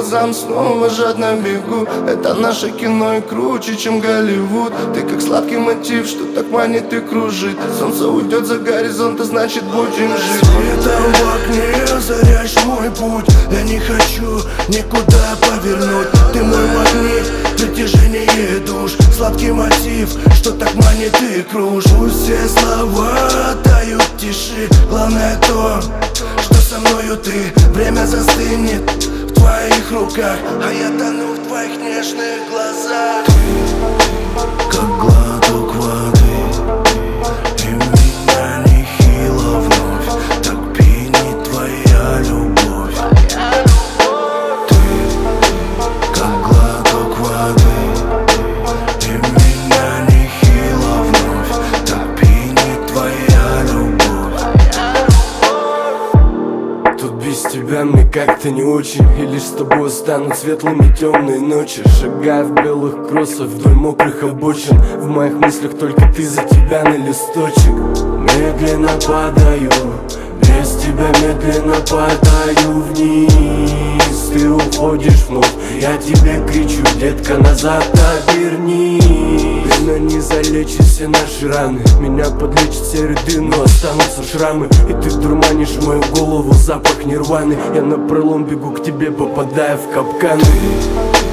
глазам, снова жадно бегу. Это наше кино и круче, чем Голливуд. Ты как сладкий мотив, что так манит и кружит. Солнце уйдет за горизонт, а значит будем жить. Светом в окне озаряешь мой путь. Я не хочу никуда повернуть. Ты мой магнит, притяжение душ. Сладкий мотив, что так манит и кружит. Пусть все слова тают в тиши. Главное то, что со мною ты. Время застынет в твоих руках, а я тону в твоих нежных глазах. Ты как глоток воды, и меня нехило вновь. Так пьянит твоя любовь. Ты как глоток воды, и меня нехило вновь. Так пьянит твоя любовь. Тут без тебя мне как-то не очень. И лишь с тобой станут светлыми темные ночи. Шагая в белых кроссах вдоль мокрых обочин. В моих мыслях только ты, за тебя на листочек. Медленно падаю, без тебя медленно падаю вниз. Ты уходишь вновь, я тебе кричу: детка, назад обернись. Но не залечишь все наши раны. Меня подлечат все ряды, но останутся шрамы. И ты дурманишь мою голову, запах нирваны. Я напролом бегу к тебе, попадая в капканы.